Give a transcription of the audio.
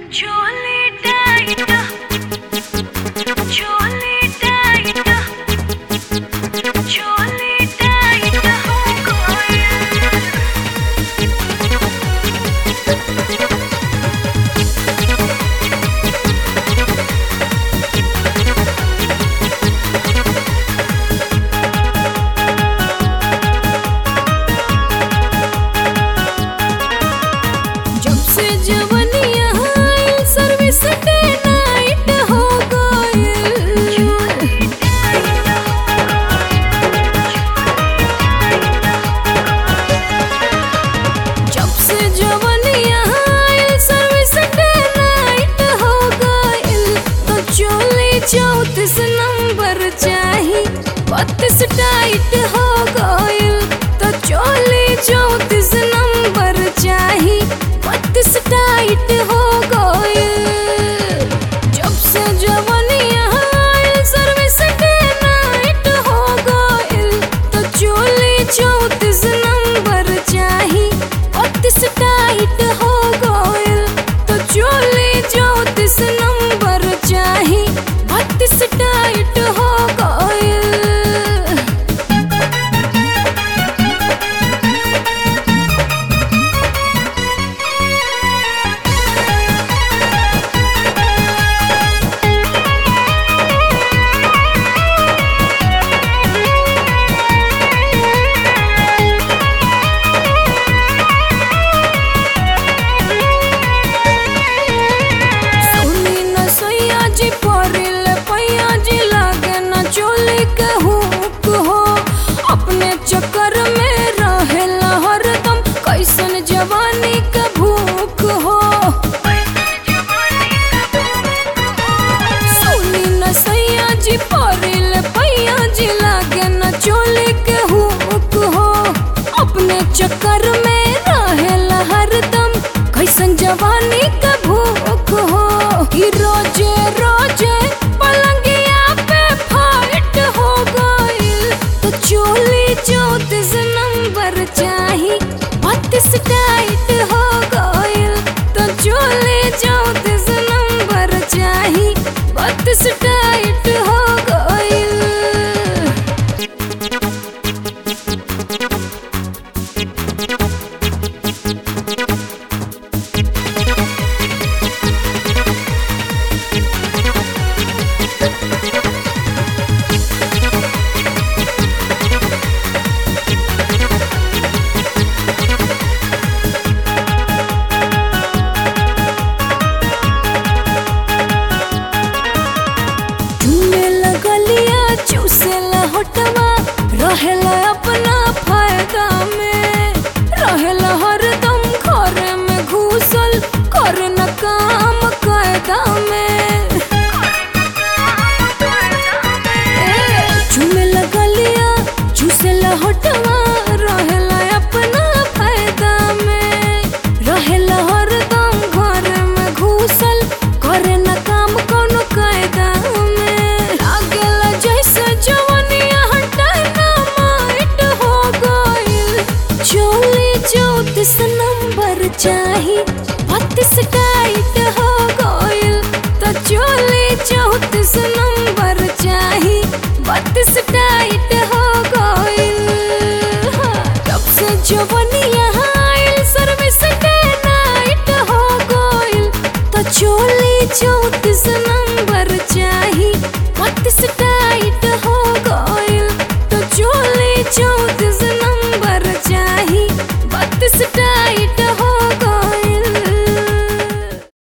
चोली टाइट चोली टाइट चोली टाइट हो गया जब से जवनिया आइल सर्विस डे नाइट हो गइल। जब से जवनिया आइल सर्विस डे नाइट हो गइल। तो चोली 34 नंबर चाही 32 टाइट हो गइल। तो चोली 34 नंबर चाही 32 टाइट हो गइल। जब से जवनिया आइल सर्विस डे नाइट हो गइल। तो चोली 34 नंबर चाही 32 टाइट हो गइल। तो चोली 34 नंबर चाही 32 टाइट हो गइल। सुनी न सैया जी परिल पैया जी लागे न चोली के हुक हो। अपने चक्कर में रहेला हरदम कैसन जवानी के भूख हो। सुनी न सैया जी परिल पैया जी लागे न चोली के हुक हो। अपने चक्कर में रहेला हरदम कैसन जवानी के भूख हो। कि रोजे रोजे पलंगिया पे फाइट हो गइल। तो चोली 34 नंबर चाही 32 टाइट हो गइल। तो चोली 34 नंबर चाही 32 टाइट हो गइल। झूमे लगलिया चूसेला होटवा रहेला अपना फायदा में। रहेला हरदम घर में घुसल कर न काम कायदा में। झूमे लगलिया चूसेला होटवा रहेला अपना फायदा में। रहेला हरदम घर में घुसल करे न काम कोनो कायदा में। लागेला जैसे जवनिया डायनामाइट हो गइल। चोली 34 नंबर चाही 32 टाइट हो गइल। तो चोली 34 नंबर चाही 32 टाइट हो गइल। तब से जवनिया आइल सर्विस डे नाइट हो गइल। तो चोली 34 नंबर चाही